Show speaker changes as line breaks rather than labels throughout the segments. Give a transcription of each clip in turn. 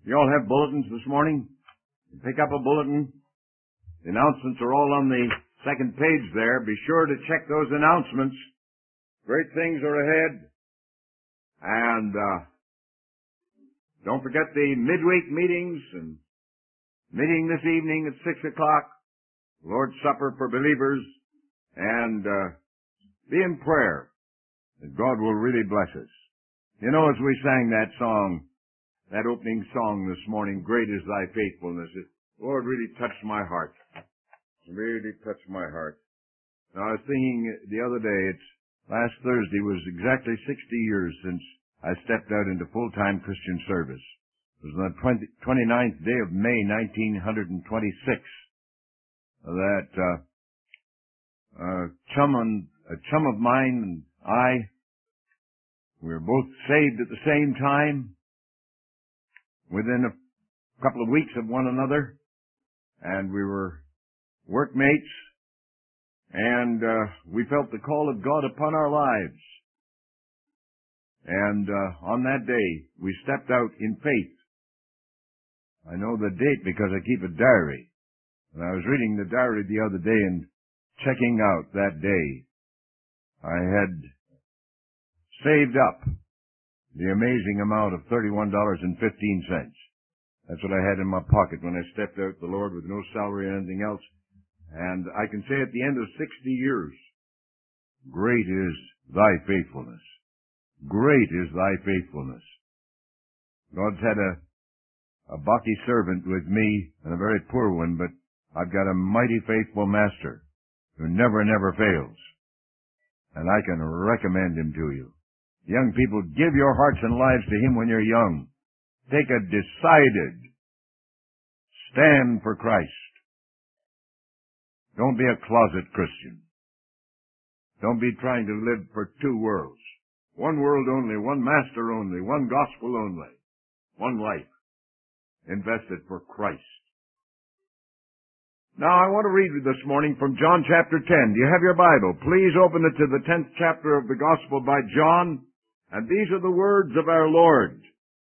You all have bulletins this morning? Pick up a bulletin. The announcements are all on the second page there. Be sure to check those announcements. Great things are ahead. And don't forget the midweek meetings and meeting this evening at 6 o'clock. Lord's Supper for believers. And be in prayer that God will really bless us. You know, as we sang that song, that opening song this morning, Great is Thy Faithfulness, it, Lord, really touched my heart. Really touched my heart. Now, I was thinking the other day, last Thursday was exactly 60 years since I stepped out into full-time Christian service. It was on the 29th day of May, 1926, that a chum of mine and I, we were both saved at the same time, within a couple of weeks of one another, and we were workmates, and we felt the call of God upon our lives. And on that day, we stepped out in faith. I know the date because I keep a diary. And I was reading the diary the other day and checking out that day. I had saved up the amazing amount of $31.15. That's what I had in my pocket when I stepped out the Lord with no salary or anything else. And I can say at the end of 60 years, great is thy faithfulness. Great is thy faithfulness. God's had a bucky servant with me, and a very poor one, but I've got a mighty faithful master who never fails. And I can recommend him to you. Young people, give your hearts and lives to him when you're young. Take a decided stand for Christ. Don't be a closet Christian. Don't be trying to live for two worlds. One world only, one master only, one gospel only, one life invested for Christ. Now, I want to read this morning from John chapter 10. Do you have your Bible? Please open it to the 10th chapter of the Gospel by John. And these are the words of our Lord.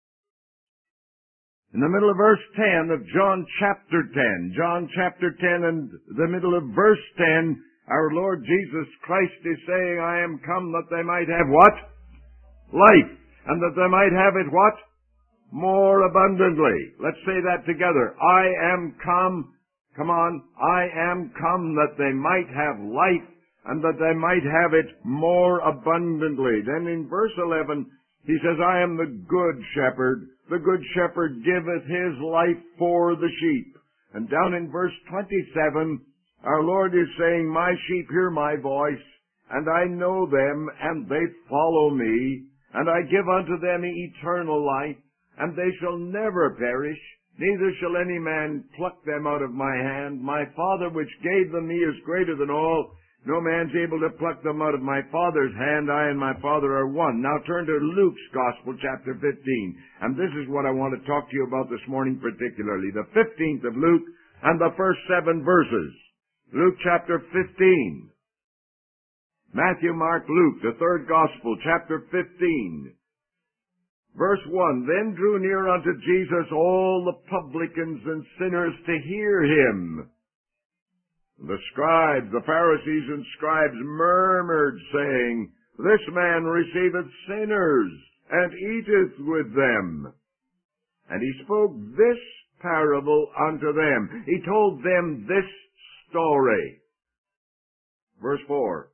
In the middle of verse 10 of John chapter 10, and the middle of verse 10, our Lord Jesus Christ is saying, I am come that they might have what? Life. And that they might have it what? More abundantly. Let's say that together. I am come. Come on. I am come that they might have life and that they might have it more abundantly. Then in verse 11, he says, I am the good shepherd. The good shepherd giveth his life for the sheep. And down in verse 27, our Lord is saying, my sheep hear my voice, and I know them, and they follow me, and I give unto them eternal life, and they shall never perish, neither shall any man pluck them out of my hand. My Father which gave them me is greater than all. No man's able to pluck them out of my Father's hand. I and my Father are one. Now turn to Luke's Gospel, chapter 15. And this is what I want to talk to you about this morning particularly. The 15th of Luke and the first 7 verses. Luke chapter 15. Matthew, Mark, Luke, the third Gospel, chapter 15. Verse 1, Then drew near unto Jesus all the publicans and sinners to hear him. The scribes, the Pharisees and scribes murmured, saying, This man receiveth sinners, and eateth with them. And he spoke this parable unto them. He told them this story. Verse 4,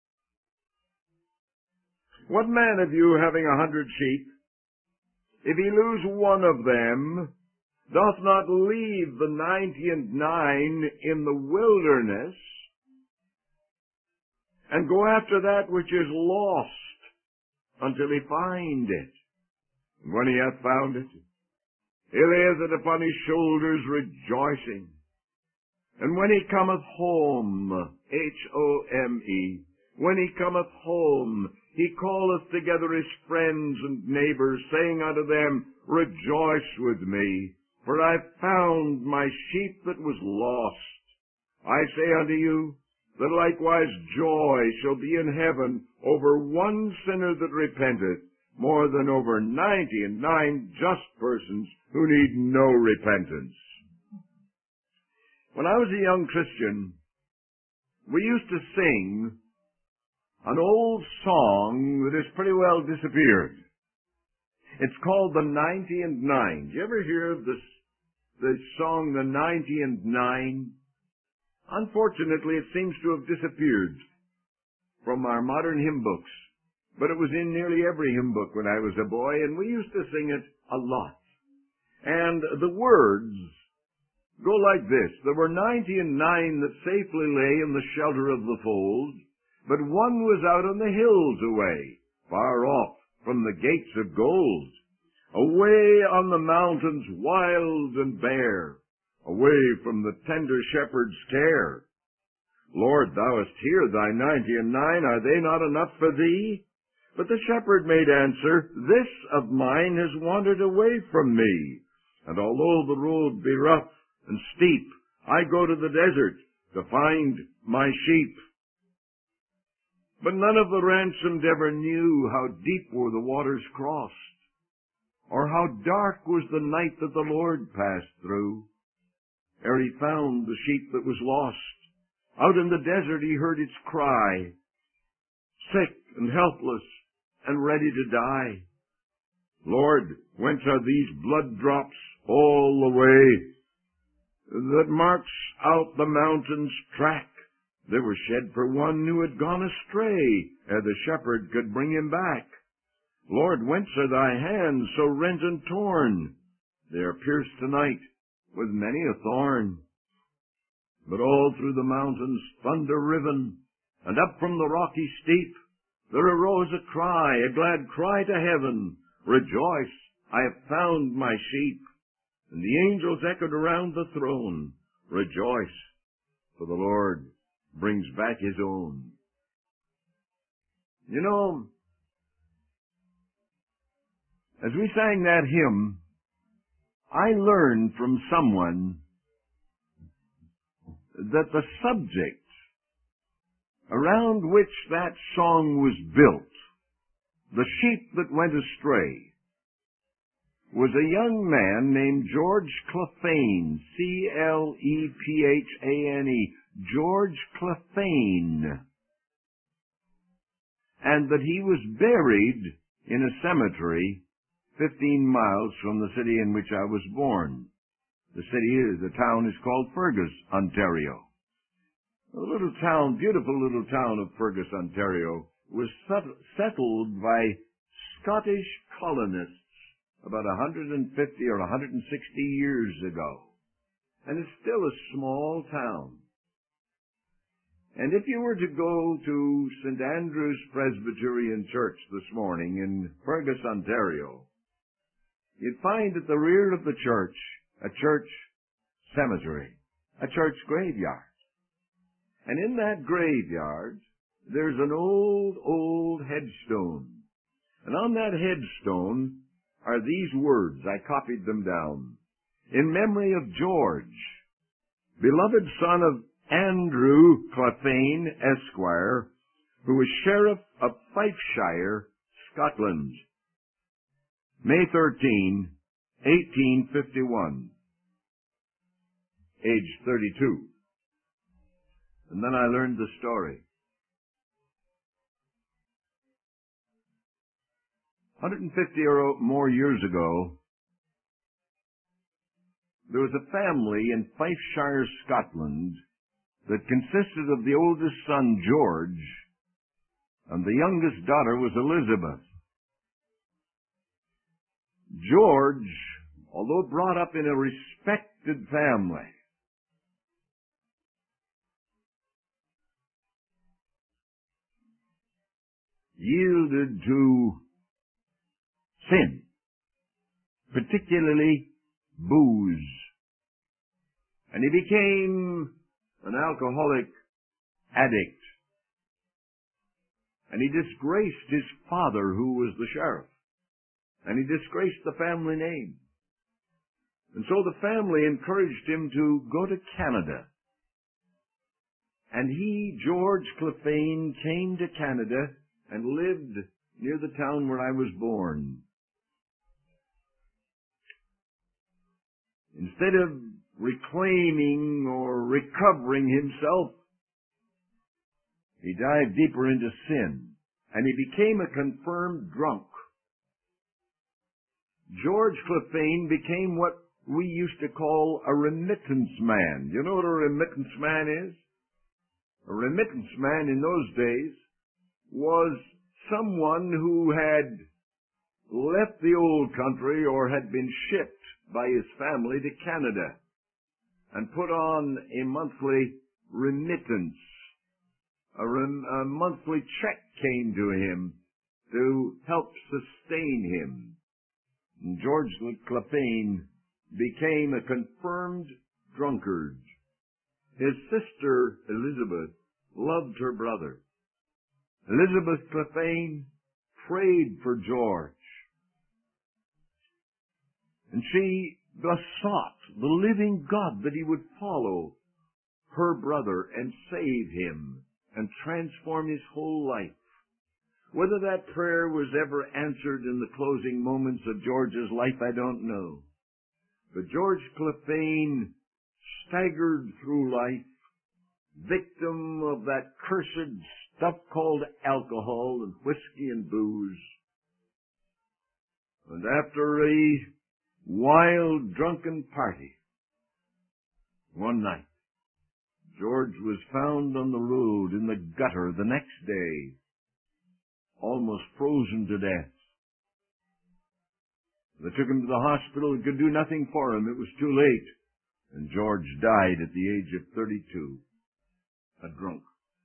What man of you, having 100 sheep, if he lose one of them, doth not leave the 99 in the wilderness, and go after that which is lost until he find it? And when he hath found it, he layeth it upon his shoulders rejoicing. And when he cometh home, H-O-M-E, when he cometh home, he calleth together his friends and neighbors, saying unto them, Rejoice with me, for I found my sheep that was lost. I say unto you, that likewise joy shall be in heaven over one sinner that repenteth, more than over 99 just persons who need no repentance. When I was a young Christian, we used to sing an old song that has pretty well disappeared. It's called the 90 and 9. Did you ever hear of the song, the 90 and 9? Unfortunately, it seems to have disappeared from our modern hymn books. But it was in nearly every hymn book when I was a boy, and we used to sing it a lot. And the words go like this. There were 90 and 9 that safely lay in the shelter of the fold, but one was out on the hills away, far off from the gates of gold, away on the mountains wild and bare, away from the tender shepherd's care. Lord, thou hast heard thy 90 and 9, are they not enough for thee? But the shepherd made answer, this of mine has wandered away from me, and although the road be rough and steep, I go to the desert to find my sheep. But none of the ransomed ever knew how deep were the waters crossed, or how dark was the night that the Lord passed through, ere he found the sheep that was lost. Out in the desert he heard its cry, sick and helpless and ready to die. Lord, whence are these blood drops all the way that marks out the mountain's track? They were shed for one who had gone astray, ere the shepherd could bring him back. Lord, whence are thy hands so rent and torn? They are pierced tonight with many a thorn. But all through the mountains thunder riven, and up from the rocky steep, there arose a cry, a glad cry to heaven, rejoice, I have found my sheep. And the angels echoed around the throne, rejoice, for the Lord brings back his own. You know, as we sang that hymn, I learned from someone that the subject around which that song was built, the sheep that went astray, was a young man named George Clephane, C-L-E-P-H-A-N-E, George Clephane, and that he was buried in a cemetery 15 miles from the city in which I was born. The town is called Fergus, Ontario. The little town, beautiful little town of Fergus, Ontario, was settled by Scottish colonists about 150 or 160 years ago. And it's still a small town. And if you were to go to St. Andrew's Presbyterian Church this morning in Fergus, Ontario, you'd find at the rear of the church a church cemetery, a church graveyard. And in that graveyard, there's an old headstone. And on that headstone are these words. I copied them down. In memory of George, beloved son of Andrew Clephane, Esquire, who was Sheriff of Fifeshire, Scotland, May 13, 1851, age 32. And then I learned the story. 150 or more years ago, there was a family in Fifeshire, Scotland, that consisted of the oldest son, George, and the youngest daughter was Elizabeth. George, although brought up in a respected family, yielded to sin, particularly booze. And he became an alcoholic addict. And he disgraced his father, who was the sheriff. And he disgraced the family name. And so the family encouraged him to go to Canada. And he, George Clephane, came to Canada and lived near the town where I was born. Instead of reclaiming or recovering himself, he dived deeper into sin, and he became a confirmed drunk. George Clephane became what we used to call a remittance man. Do you know what a remittance man is? A remittance man in those days was someone who had left the old country or had been shipped by his family to Canada and put on a monthly remittance. A monthly check came to him to help sustain him. And George Clephane became a confirmed drunkard. His sister, Elizabeth, loved her brother. Elizabeth Clephane prayed for George. And she besought the living God that he would follow her brother and save him and transform his whole life. Whether that prayer was ever answered in the closing moments of George's life, I don't know. But George Clephane staggered through life, victim of that cursed stuff called alcohol and whiskey and booze. And after a wild drunken party, one night, George was found on the road in the gutter the next day, almost frozen to death. They took him to the hospital and could do nothing for him. It was too late. And George died at the age of 32, a drunk.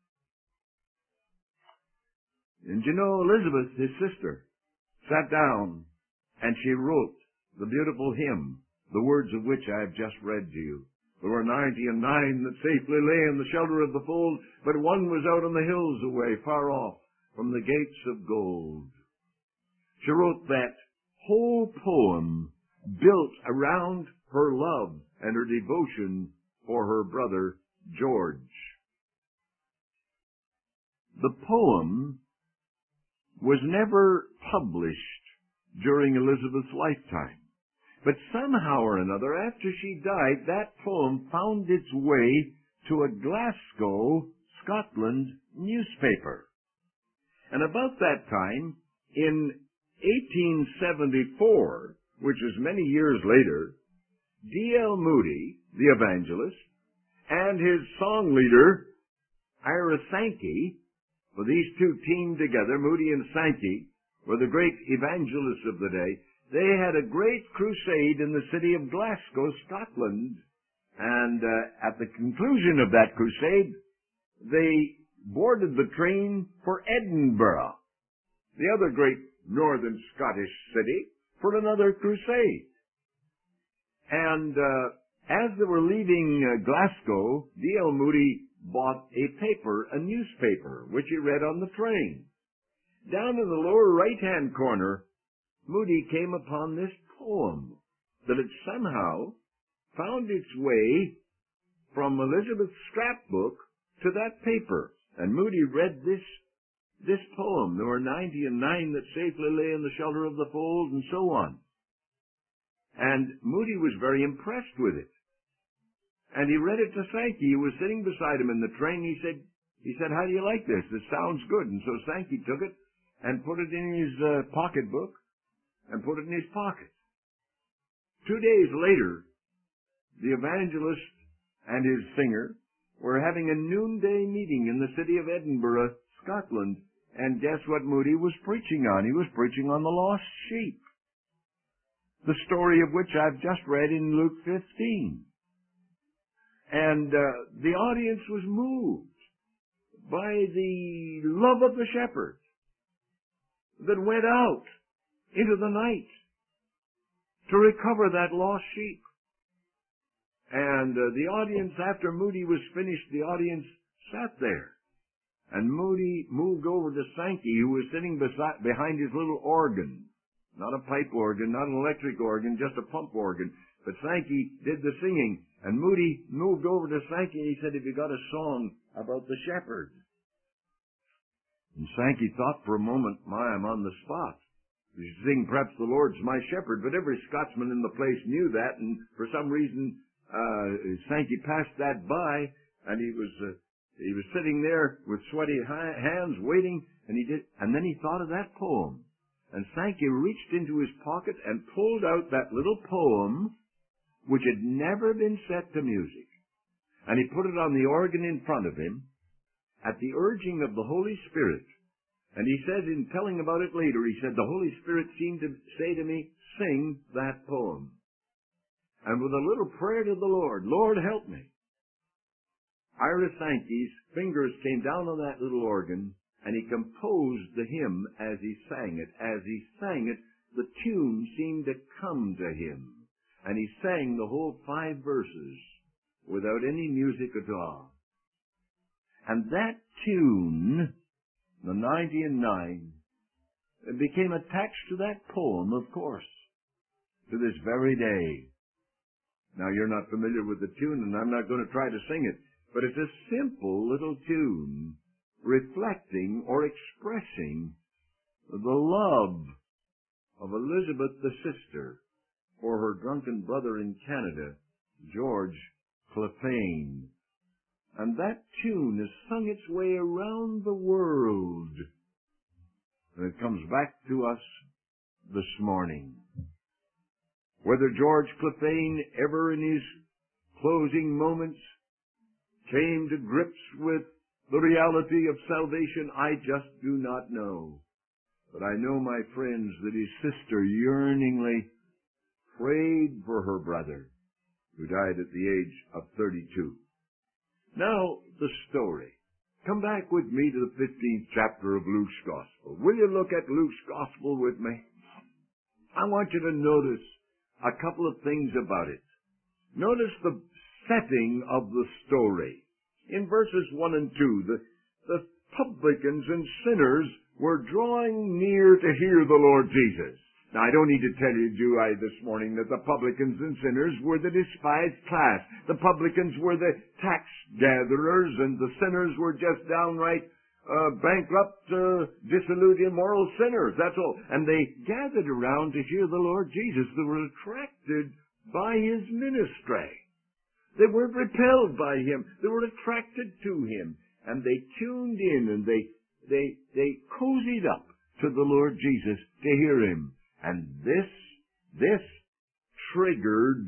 And you know, Elizabeth, his sister, sat down and she wrote the beautiful hymn, the words of which I have just read to you. There were 99 that safely lay in the shelter of the fold, but one was out on the hills away, far off, from the gates of gold. She wrote that whole poem built around her love and her devotion for her brother George. The poem was never published during Elizabeth's lifetime, but somehow or another, after she died, that poem found its way to a Glasgow, Scotland newspaper. And about that time, in 1874, which is many years later, D.L. Moody, the evangelist, and his song leader, Ira Sankey, for these two teamed together, Moody and Sankey, were the great evangelists of the day. They had a great crusade in the city of Glasgow, Scotland, and at the conclusion of that crusade, they boarded the train for Edinburgh, the other great northern Scottish city, for another crusade. And as they were leaving Glasgow, D.L. Moody bought a paper, a newspaper, which he read on the train. Down in the lower right-hand corner, Moody came upon this poem that had somehow found its way from Elizabeth's scrapbook to that paper. And Moody read this poem. There were 99 that safely lay in the shelter of the fold, and so on. And Moody was very impressed with it. And he read it to Sankey, who was sitting beside him in the train. He said, "How do you like this? This sounds good." And so Sankey took it and put it in his pocketbook and put it in his pocket. 2 days later, the evangelist and his singer were having a noonday meeting in the city of Edinburgh, Scotland. And guess what Moody was preaching on? He was preaching on the lost sheep, the story of which I've just read in Luke 15. And the audience was moved by the love of the shepherd that went out into the night to recover that lost sheep. And the audience, after Moody was finished, the audience sat there. And Moody moved over to Sankey, who was sitting behind his little organ. Not a pipe organ, not an electric organ, just a pump organ. But Sankey did the singing. And Moody moved over to Sankey and he said, "Have you got a song about the shepherd?" And Sankey thought for a moment, I'm on the spot. You think perhaps the Lord's my shepherd, but every Scotsman in the place knew that, and for some reason, Sankey passed that by, and he was sitting there with sweaty hands waiting, and then he thought of that poem. And Sankey reached into his pocket and pulled out that little poem, which had never been set to music. And he put it on the organ in front of him, at the urging of the Holy Spirit. And he said, in telling about it later, he said, the Holy Spirit seemed to say to me, sing that poem. And with a little prayer to the Lord, Lord, help me. Ira Sankey's fingers came down on that little organ, and he composed the hymn as he sang it. As he sang it, the tune seemed to come to him. And he sang the whole 5 verses without any music at all. And that tune, the 90 and 9, became attached to that poem, of course, to this very day. Now, you're not familiar with the tune, and I'm not going to try to sing it, but it's a simple little tune reflecting or expressing the love of Elizabeth the sister for her drunken brother in Canada, George Clephane. And that tune has sung its way around the world. And it comes back to us this morning. Whether George Clephane ever in his closing moments came to grips with the reality of salvation, I just do not know. But I know, my friends, that his sister yearningly prayed for her brother, who died at the age of 32. Now, the story. Come back with me to the 15th chapter of Luke's Gospel. Will you look at Luke's Gospel with me? I want you to notice a couple of things about it. Notice the setting of the story. In verses 1 and 2, the publicans and sinners were drawing near to hear the Lord Jesus. Now, I don't need to tell you, do I, this morning, that the publicans and sinners were the despised class. The publicans were the tax gatherers, and the sinners were just downright bankrupt, dissolute, immoral sinners. That's all. And they gathered around to hear the Lord Jesus. They were attracted by his ministry. They weren't repelled by him. They were attracted to him. And they tuned in, and they cozied up to the Lord Jesus to hear him. And this triggered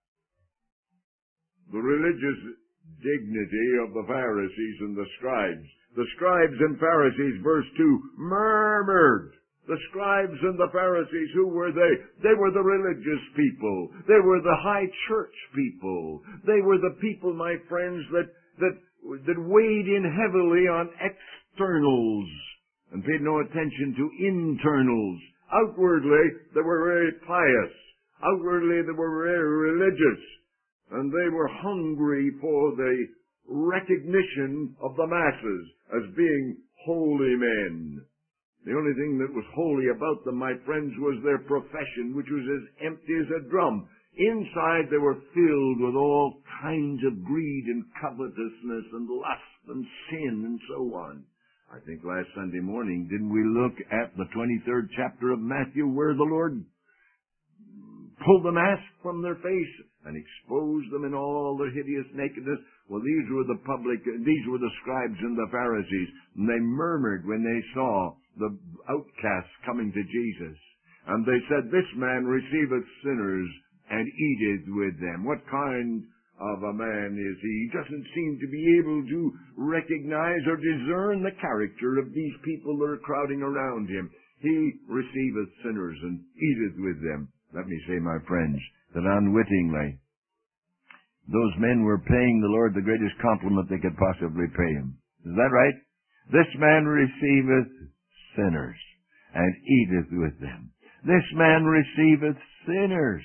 the religious dignity of the Pharisees and the scribes. The scribes and Pharisees, verse 2, murmured. The scribes and the Pharisees, who were they? They were the religious people. They were the high church people. They were the people, my friends, that weighed in heavily on externals and paid no attention to internals. Outwardly, they were very pious. Outwardly, they were very religious. And they were hungry for the recognition of the masses as being holy men. The only thing that was holy about them, my friends, was their profession, which was as empty as a drum. Inside, they were filled with all kinds of greed and covetousness and lust and sin and so on. I think last Sunday morning, didn't we look at the 23rd chapter of Matthew, where the Lord pulled the mask from their face and exposed them in all their hideous nakedness? Well, these were the scribes and the Pharisees, and they murmured when they saw the outcasts coming to Jesus. And they said, this man receiveth sinners and eateth with them. What kind of a man is he? He doesn't seem to be able to recognize or discern the character of these people that are crowding around him. He receiveth sinners and eateth with them. Let me say, my friends, that unwittingly, those men were paying the Lord the greatest compliment they could possibly pay him. Is that right? This man receiveth sinners and eateth with them. This man receiveth sinners.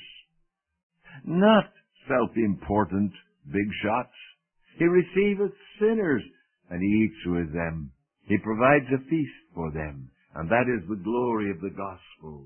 Not self-important big shots. He receiveth sinners and he eats with them. He provides a feast for them. And that is the glory of the gospel.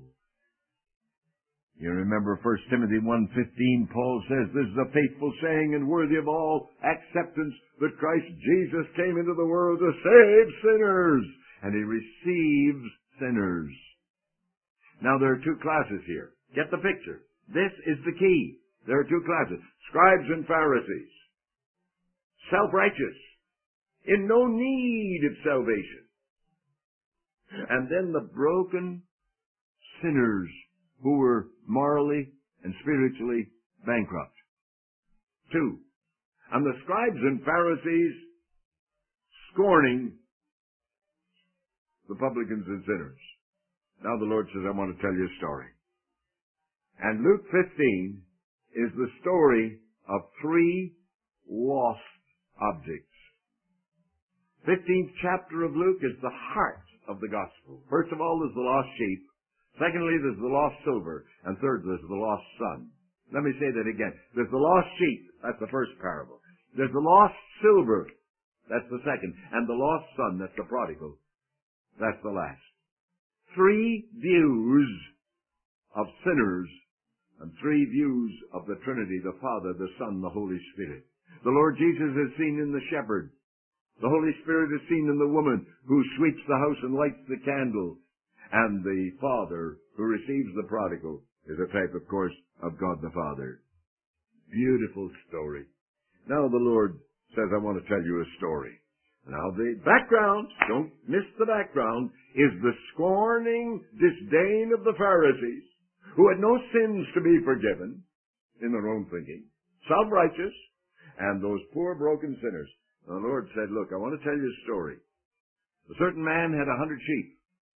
You remember 1 Timothy 1:15, Paul says, this is a faithful saying and worthy of all acceptance that Christ Jesus came into the world to save sinners. and he receives sinners. Now there are two classes here. Get the picture. This is the key. There are two classes. Scribes and Pharisees. Self-righteous. In no need of salvation. And then the broken sinners who were morally and spiritually bankrupt. Two. And the scribes and Pharisees scorning the publicans and sinners. Now the Lord says, I want to tell you a story. And Luke 15 is the story of three lost objects. 15th chapter of Luke is the heart of the gospel. First of all, there's the lost sheep. Secondly, there's the lost silver. And third, there's the lost son. Let me say that again. There's the lost sheep. That's the first parable. There's the lost silver. That's the second. And the lost son. That's the prodigal. That's the last. Three views of sinners and three views of the Trinity, the Father, the Son, the Holy Spirit. The Lord Jesus is seen in the shepherd. The Holy Spirit is seen in the woman who sweeps the house and lights the candle. And the Father who receives the prodigal is a type, of course, of God the Father. Beautiful story. Now the Lord says, I want to tell you a story. Now the background, don't miss the background, is the scorning disdain of the Pharisees, who had no sins to be forgiven in their own thinking, self-righteous, and those poor broken sinners. The Lord said, look, I want to tell you a story. A certain man had 100 sheep.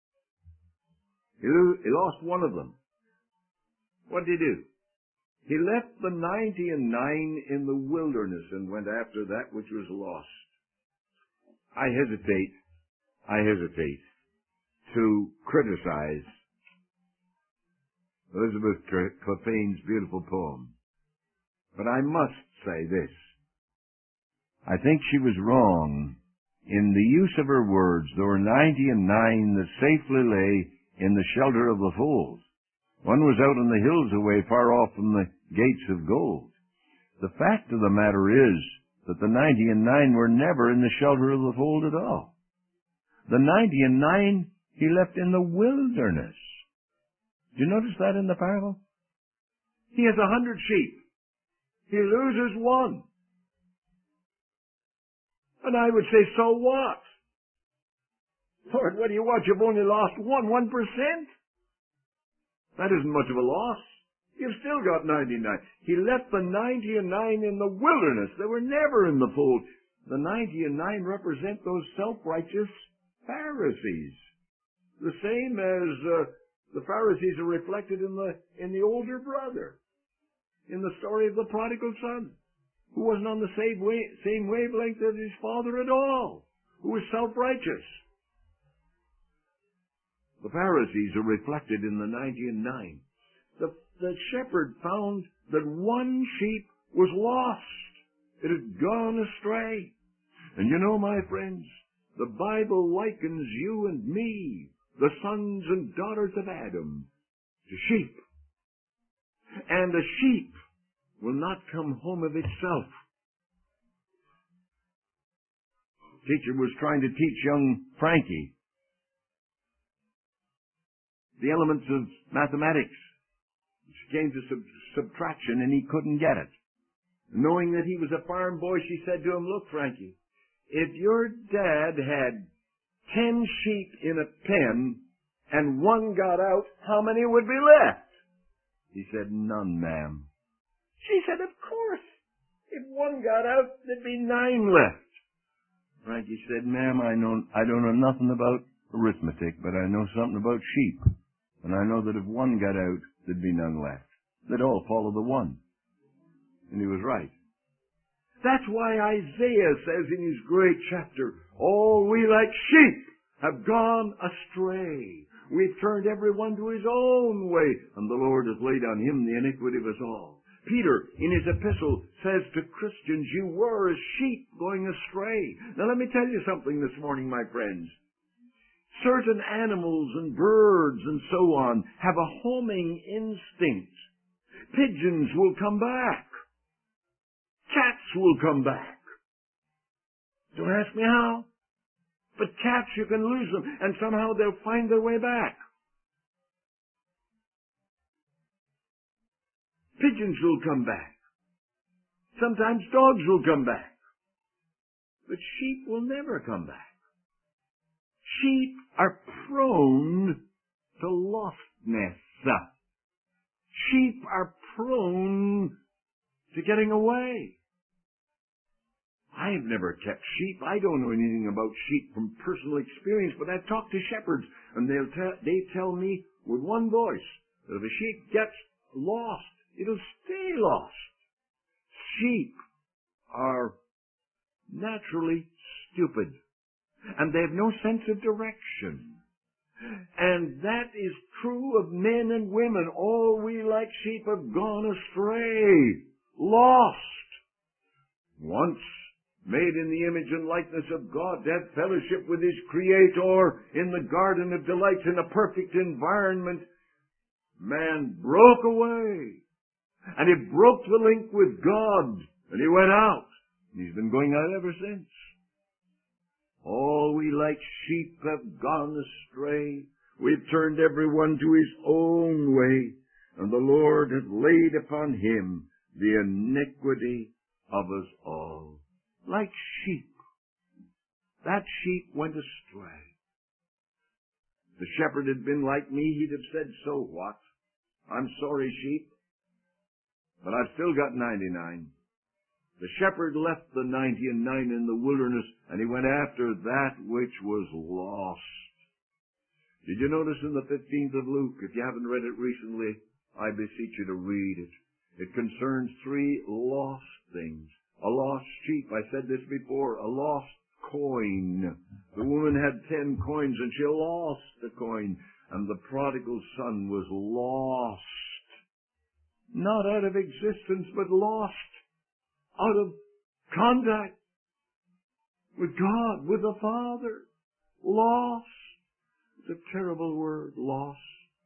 He lost one of them. What did he do? He left the 99 in the wilderness and went after that which was lost. I hesitate to criticize Elizabeth Clefane's beautiful poem. But I must say this. I think she was wrong in the use of her words. There were 99 that safely lay in the shelter of the fold. One was out on the hills away, far off from the gates of gold. The fact of the matter is that the 99 were never in the shelter of the fold at all. The 99 he left in the wilderness. Do you notice that in the parable? He has 100 sheep. He loses one. And I would say, so what? Lord, what do you want? You've only lost 1%. That isn't much of a loss. You've still got 99. He left the 99 in the wilderness. They were never in the fold. The 99 represent those self-righteous Pharisees. The same as the Pharisees are reflected in the older brother, in the story of the prodigal son, who wasn't on the same wavelength as his father at all, who was self-righteous. The Pharisees are reflected in the 99. The shepherd found that one sheep was lost. It had gone astray. And you know, my friends, the Bible likens you and me, the sons and daughters of Adam, to sheep. And a sheep will not come home of itself. The teacher was trying to teach young Frankie the elements of mathematics. She came to subtraction and he couldn't get it. Knowing that he was a farm boy, she said to him, look, Frankie, if your dad had 10 sheep in a pen and one got out, how many would be left? He said, none, ma'am. She said, of course. If one got out, there'd be 9 left. Frankie said, ma'am, I don't know nothing about arithmetic, but I know something about sheep. And I know that if one got out, there'd be none left. They'd all follow the one. And he was right. That's why Isaiah says in his great chapter, all we like sheep have gone astray. We've turned everyone to his own way, and the Lord has laid on him the iniquity of us all. Peter, in his epistle, says to Christians, you were as sheep going astray. Now let me tell you something this morning, my friends. Certain animals and birds and so on have a homing instinct. Pigeons will come back. Cats will come back. Don't ask me how. But cats, you can lose them, and somehow they'll find their way back. Pigeons will come back. Sometimes dogs will come back. But sheep will never come back. Sheep are prone to lostness. Sheep are prone to getting away. I've never kept sheep. I don't know anything about sheep from personal experience, but I've talked to shepherds, and they tell me with one voice that if a sheep gets lost, it'll stay lost. Sheep are naturally stupid, and they have no sense of direction. And that is true of men and women. All we like sheep have gone astray, lost. Once made in the image and likeness of God, to have fellowship with His Creator in the garden of delights in a perfect environment, man broke away. And he broke the link with God, and he went out. And he's been going out ever since. All we like sheep have gone astray. We've turned everyone to his own way, and the Lord hath laid upon him the iniquity of us all. Like sheep. That sheep went astray. If the shepherd had been like me, he'd have said, so what? I'm sorry, sheep, but I've still got 99. The shepherd left the 99 in the wilderness, and he went after that which was lost. Did you notice in the 15th of Luke? If you haven't read it recently, I beseech you to read it. It concerns 3 lost things. A lost sheep, I said this before, a lost coin. The woman had 10 coins, and she lost the coin, and the prodigal son was lost. Not out of existence, but lost out of contact with God, with the Father. Lost. It's a terrible word, lost.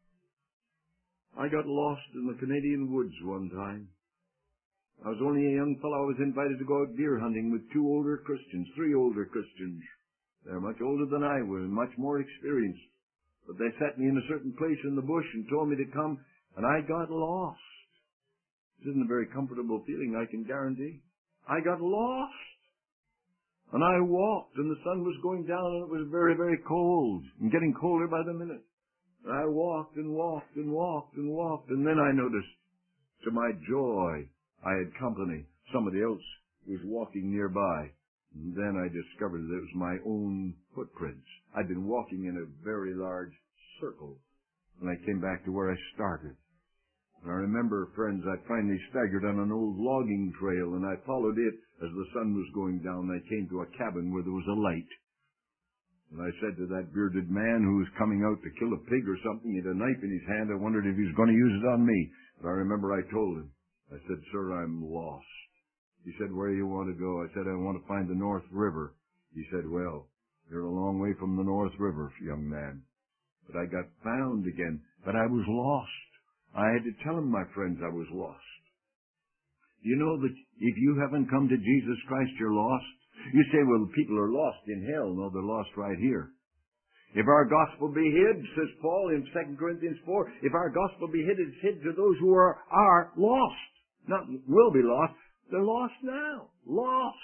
I got lost in the Canadian woods one time. I was only a young fellow. I was invited to go out deer hunting with 3 older Christians. They're much older than I was, and much more experienced. But they set me in a certain place in the bush and told me to come, and I got lost. This isn't a very comfortable feeling, I can guarantee. I got lost. And I walked, and the sun was going down, and it was very, very cold, and getting colder by the minute. And I walked and walked and walked and walked, and then I noticed, to my joy, I had company. Somebody else was walking nearby. And then I discovered that it was my own footprints. I'd been walking in a very large circle, and I came back to where I started. And I remember, friends, I finally staggered on an old logging trail, and I followed it as the sun was going down. I came to a cabin where there was a light. And I said to that bearded man who was coming out to kill a pig or something, he had a knife in his hand. I wondered if he was going to use it on me. But I remember I told him. I said, sir, I'm lost. He said, where do you want to go? I said, I want to find the North River. He said, well, you're a long way from the North River, young man. But I got found again. But I was lost. I had to tell him, my friends, I was lost. You know that if you haven't come to Jesus Christ, you're lost? You say, well, people are lost in hell. No, they're lost right here. If our gospel be hid, says Paul in 2 Corinthians 4, if our gospel be hid, it's hid to those who are lost. Not will be lost. They're lost now. Lost.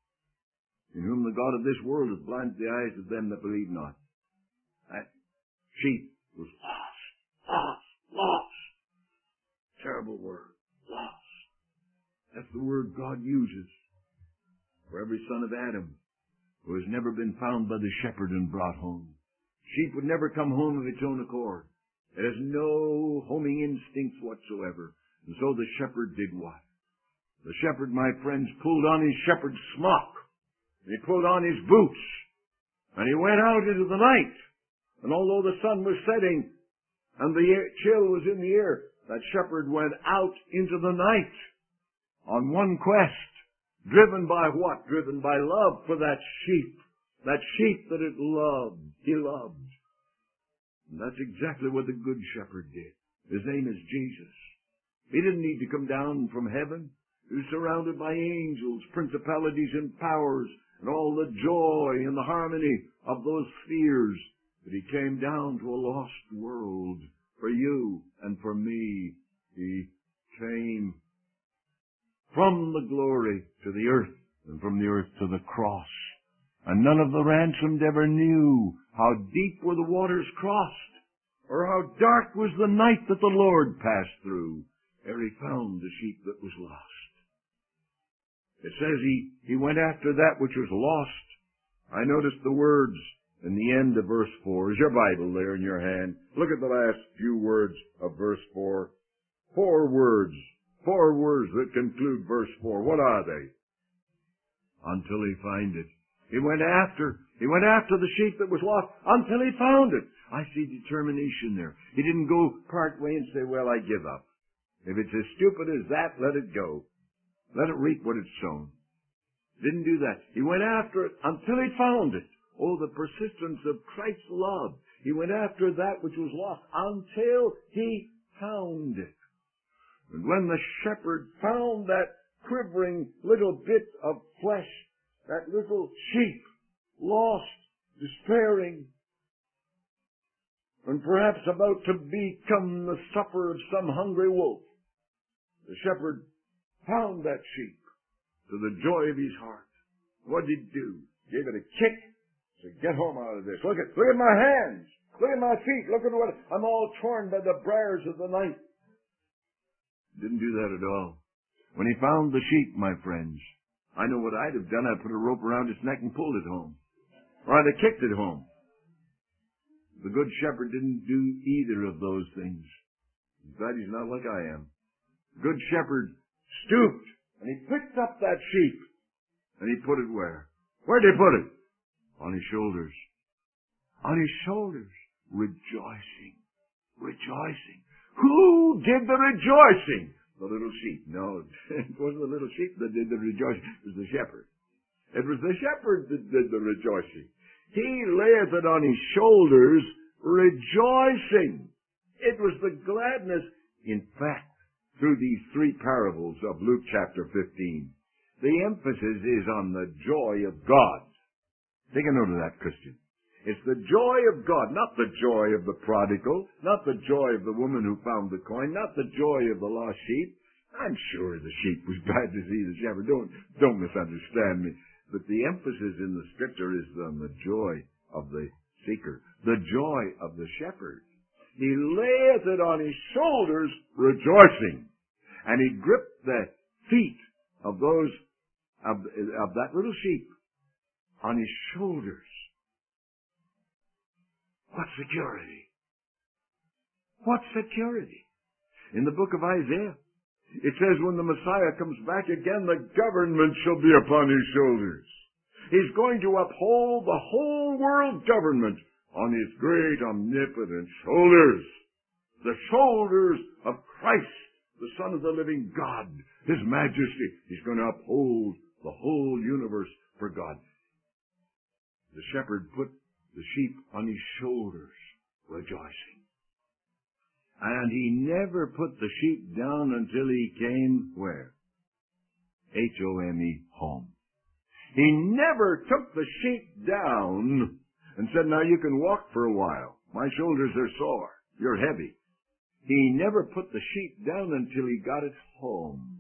In whom the God of this world has blinded the eyes of them that believe not. That sheep was lost. Lost. Lost. Terrible word. Lost. That's the word God uses for every son of Adam who has never been found by the shepherd and brought home. Sheep would never come home of its own accord. It has no homing instincts whatsoever. And so the shepherd did what? The shepherd, my friends, pulled on his shepherd's smock. He pulled on his boots. And he went out into the night. And although the sun was setting and the chill was in the air, that shepherd went out into the night on one quest. Driven by what? Driven by love for that sheep. That sheep that it loved. He loved. And that's exactly what the good shepherd did. His name is Jesus. He didn't need to come down from heaven. He was surrounded by angels, principalities, and powers. and all the joy and the harmony of those spheres. But he came down to a lost world for you and for me. He came from the glory to the earth, and from the earth to the cross. And none of the ransomed ever knew how deep were the waters crossed, or how dark was the night that the Lord passed through, ere he found the sheep that was lost. It says he went after that which was lost. I noticed the words in the end of verse 4. Is your Bible there in your hand? Look at the last few words of verse 4. Four words that conclude verse 4. What are they? Until he find it. He went after the sheep that was lost until he found it. I see determination there. He didn't go part way and say, well, I give up. If it's as stupid as that, let it go. Let it reap what it's sown. Didn't do that. He went after it until he found it. Oh, the persistence of Christ's love. He went after that which was lost until he found it. And when the shepherd found that quivering little bit of flesh, that little sheep, lost, despairing, and perhaps about to become the supper of some hungry wolf, the shepherd found that sheep to the joy of his heart. What did he do? Gave it a kick. Said, get home out of this. Look at my hands. Look at my feet. Look at what I'm all torn by the briars of the night. Didn't do that at all. When he found the sheep, my friends, I know what I'd have done. I'd put a rope around its neck and pulled it home. Or I'd have kicked it home. The good shepherd didn't do either of those things. In fact, he's not like I am. The good shepherd stooped, and he picked up that sheep, and he put it where? Where did he put it? On his shoulders. On his shoulders. Rejoicing. Rejoicing. Who did the rejoicing? The little sheep. No, it wasn't the little sheep that did the rejoicing. It was the shepherd. It was the shepherd that did the rejoicing. He layeth it on his shoulders, rejoicing. It was the gladness. In fact, through these three parables of Luke chapter 15, the emphasis is on the joy of God. Take a note of that, Christian. It's the joy of God, not the joy of the prodigal, not the joy of the woman who found the coin, not the joy of the lost sheep. I'm sure the sheep was glad to see the shepherd. Don't misunderstand me. But the emphasis in the scripture is on the joy of the seeker, the joy of the shepherd. He layeth it on his shoulders, rejoicing. And he gripped the feet of that little sheep on his shoulders. What security? What security? In the book of Isaiah, it says when the Messiah comes back again, the government shall be upon his shoulders. He's going to uphold the whole world government on his great omnipotent shoulders. The shoulders of Christ, the Son of the living God, His Majesty. He's going to uphold the whole universe for God. The shepherd put the sheep on his shoulders, rejoicing. And he never put the sheep down until he came where? H-O-M-E, home. He never took the sheep down and said, now you can walk for a while. My shoulders are sore. You're heavy. He never put the sheep down until he got it home.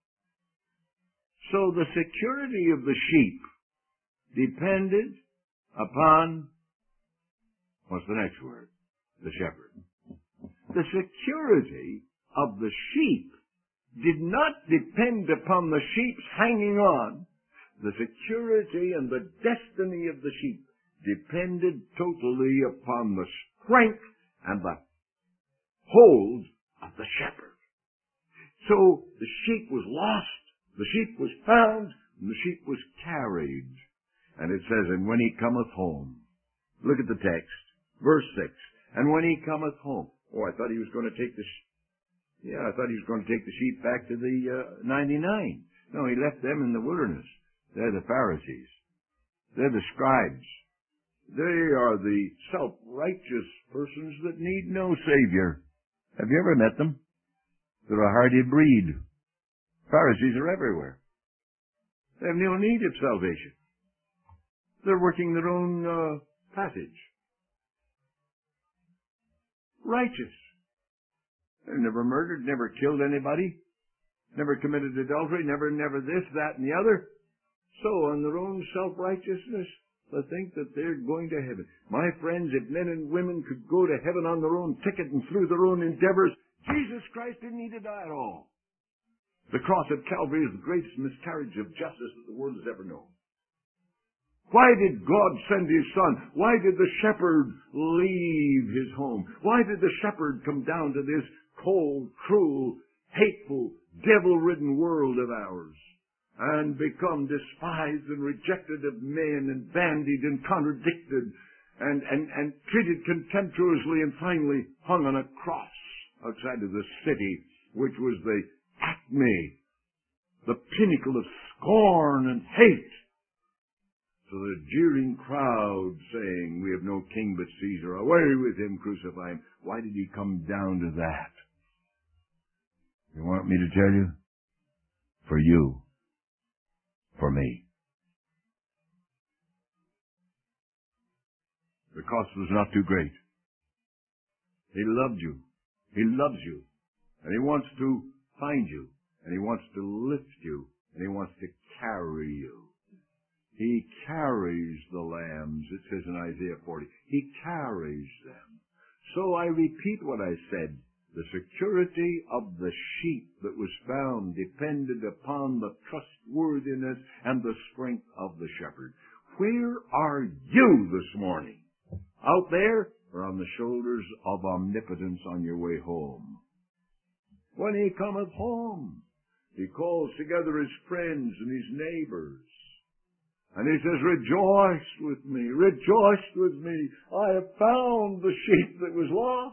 So the security of the sheep depended upon, what's the next word? The shepherd. The security of the sheep did not depend upon the sheep's hanging on. The security and the destiny of the sheep depended totally upon the strength and the hold of the shepherd. So the sheep was lost, the sheep was found, and the sheep was carried. And it says, and when he cometh home. Look at the text, verse 6. And when he cometh home. Oh, I thought he was going to take the sheep back to the 99. No, he left them in the wilderness. They're the Pharisees. They're the scribes. They are the self-righteous persons that need no Savior. Have you ever met them? They're a hardy breed. Pharisees are everywhere. They have no need of salvation. They're working their own passage. Righteous. They've never murdered, never killed anybody, never committed adultery, never this, that, and the other. So, on their own self-righteousness, they think that they're going to heaven. My friends, if men and women could go to heaven on their own ticket and through their own endeavors, Jesus Christ didn't need to die at all. The cross at Calvary is the greatest miscarriage of justice that the world has ever known. Why did God send His Son? Why did the shepherd leave his home? Why did the shepherd come down to this cold, cruel, hateful, devil-ridden world of ours and become despised and rejected of men and bandied and contradicted and treated contemptuously and finally hung on a cross outside of the city, which was the acme, the pinnacle of scorn and hate? So the jeering crowd saying, "We have no king but Caesar. Away with him, crucify him." Why did He come down to that? You want me to tell you? For you. For me. The cost was not too great. He loved you. He loves you. And He wants to find you. And He wants to lift you. And He wants to carry you. He carries the lambs, it says in Isaiah 40. He carries them. So I repeat what I said. The security of the sheep that was found depended upon the trustworthiness and the strength of the shepherd. Where are you this morning? Out there or on the shoulders of omnipotence on your way home? When He cometh home, He calls together His friends and His neighbors. And He says, "Rejoice with me, rejoice with me. I have found the sheep that was lost."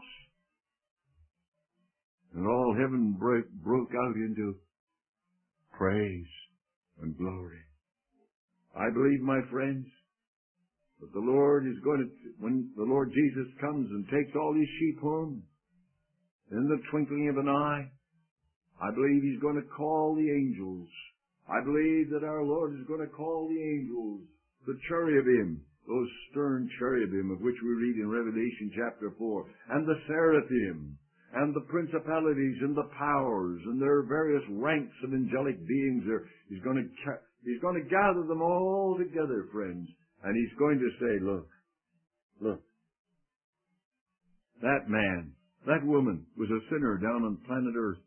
And all heaven broke out into praise and glory. I believe, my friends, that the Lord is going to, when the Lord Jesus comes and takes all His sheep home, in the twinkling of an eye, I believe He's going to call the angels. I believe that our Lord is going to call the angels, the cherubim, those stern cherubim of which we read in Revelation chapter 4, and the seraphim, and the principalities and the powers, and their various ranks of angelic beings. He's going to gather them all together, friends, and He's going to say, look, that man, that woman was a sinner down on planet Earth.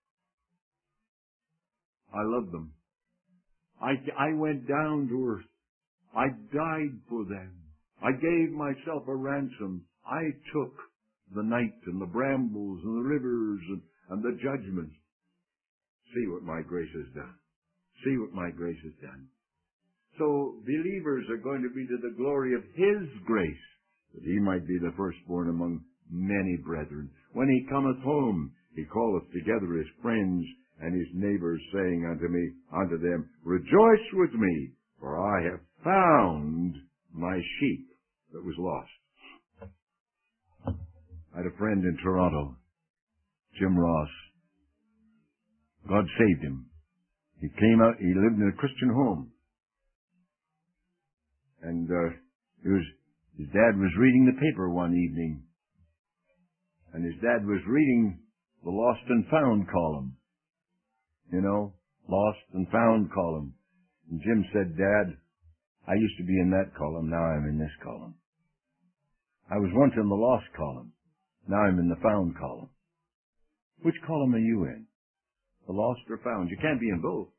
I love them. I went down to earth. I died for them. I gave myself a ransom. I took the night and the brambles and the rivers and the judgment. See what my grace has done. See what my grace has done. So believers are going to be to the glory of His grace, that He might be the firstborn among many brethren. When He cometh home, He calleth together His friends and His neighbors, saying unto them, "Rejoice with me, for I have found my sheep that was lost." I had a friend in Toronto, Jim Ross. God saved him. He came out, he lived in a Christian home. And his dad was reading the paper one evening. And his dad was reading the Lost and Found column. You know, Lost and Found column. And Jim said, "Dad, I used to be in that column, now I'm in this column. I was once in the Lost column, now I'm in the Found column." Which column are you in? The Lost or Found? You can't be in both.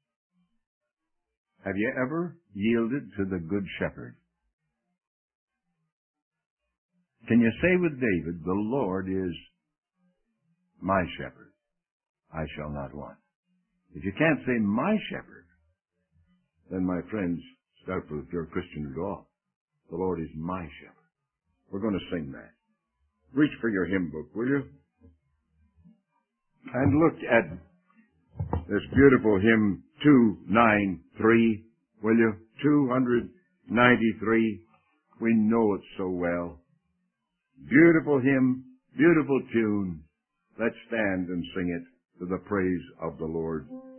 Have you ever yielded to the Good Shepherd? Can you say with David, "The Lord is my shepherd, I shall not want"? If you can't say "my shepherd," then, my friends, it's doubtful if you're a Christian at all. The Lord is my shepherd. We're going to sing that. Reach for your hymn book, will you? And look at this beautiful hymn 293, will you? 293. We know it so well. Beautiful hymn, beautiful tune. Let's stand and sing it to the praise of the Lord.